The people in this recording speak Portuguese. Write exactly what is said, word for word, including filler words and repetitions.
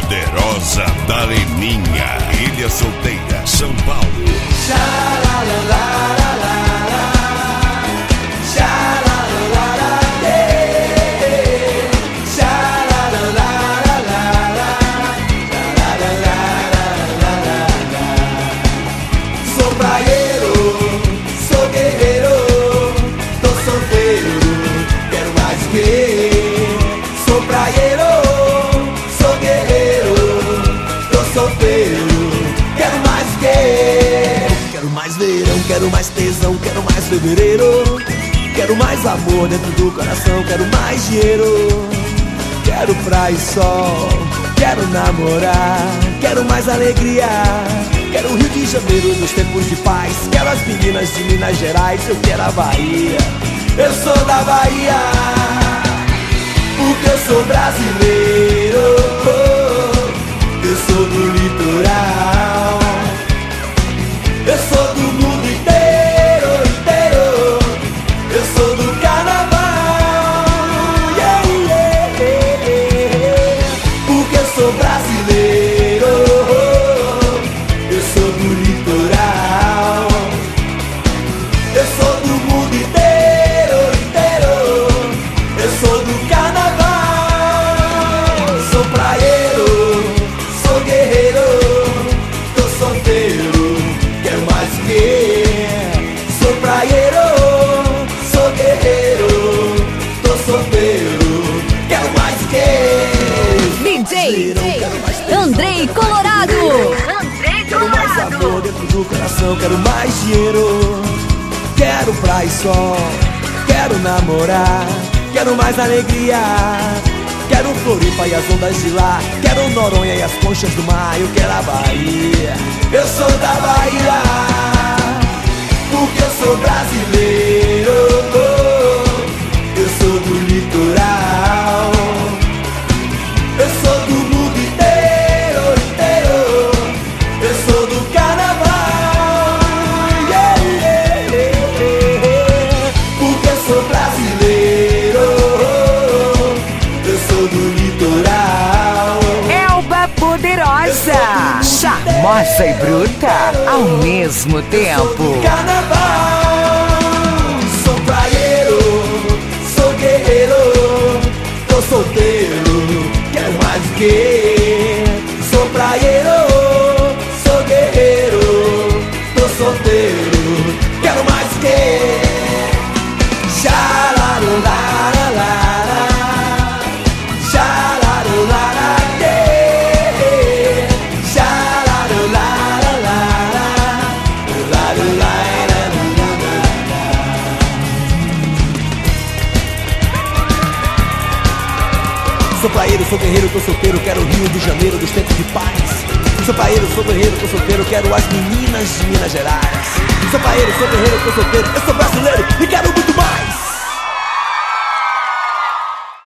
Poderosa da Leninha, Ilha Solteira, São Paulo. Sou praieiro, sou guerreiro, tô solteiro, quero mais que. Sou praieiro, sou guerreiro, tô solteiro, quero mais que. Quero mais verão, quero mais tesão, quero mais fevereiro. Quero mais amor dentro do coração, quero mais dinheiro. Quero praia e sol, quero namorar, quero mais alegria. Quero o Rio de Janeiro nos tempos de paz, quero as meninas de Minas Gerais, eu quero a Bahia. Eu sou da Bahia, porque eu sou brasileiro. Eu sou do litoral, eu sou do mundo inteiro, inteiro. Eu sou do carnaval, yeah, yeah, yeah. Porque eu sou brasileiro, eu sou do litoral, eu sou do mundo inteiro, inteiro. Eu sou do carnaval. Sou praieiro, sou guerreiro, tô solteiro, quero mais que. Sou praieiro, sou guerreiro, tô solteiro, quero mais que. D J Andrei Colorado. Quero mais amor dentro do coração, quero mais dinheiro. Quero praia e sol, quero namorar, quero mais alegria. Quero Floripa e as ondas de lá, quero Noronha e as conchas do mar. Eu quero a Bahia, eu sou da Bahia, porque eu sou brasileiro. Eu sou do litoral, eu sou do mundo inteiro, inteiro. Eu sou do carnaval, yeah, yeah, yeah. Porque eu sou brasileiro, eu sou do litoral. Elba Poderosa, charmosa e bruta ao mesmo tempo. Carnaval, sou praieiro, sou guerreiro, tô solteiro, quero mais do que. Sou praieiro, sou guerreiro, tô solteiro, quero mais do que. Xalarularara, xalarularara, yeah. Xalarularara, larulaira. Sou praieiro, sou guerreiro, tô solteiro, quero o Rio de Janeiro dos tempos de paz. Sou praieiro, sou guerreiro, tô solteiro, quero as meninas de Minas Gerais. Sou praieiro, sou guerreiro, tô solteiro, eu sou brasileiro e quero muito mais.